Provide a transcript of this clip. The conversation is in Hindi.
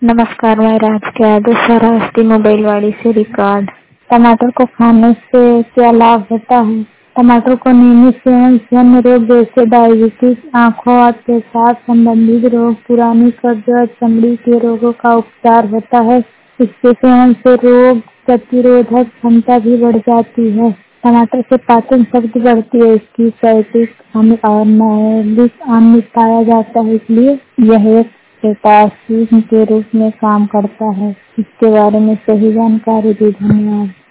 नमस्कार, मैं राज के यादव सरास्ती मोबाइल वाली से रिकॉर्ड। टमाटर को खाने से क्या लाभ होता है? टमाटर को नियमित सेवन से अन्य रोग जैसे डायबिटीज, आंखों और पेशाब संबंधित रोग, पुरानी कब्ज और चमड़ी के रोगों का उपचार होता है। इसके सेवन से रोग प्रतिरोधक क्षमता भी बढ़ जाती है। टमाटर से पाचन शक्ति बढ़ती है। इसकी साइट्रिक अम्ल और मैलिक अम्ल पाया जाता है, इसलिए यह एक पोटाशियम के रूप में काम करता है। इसके बारे में सही जानकारी दी। धन्यवाद।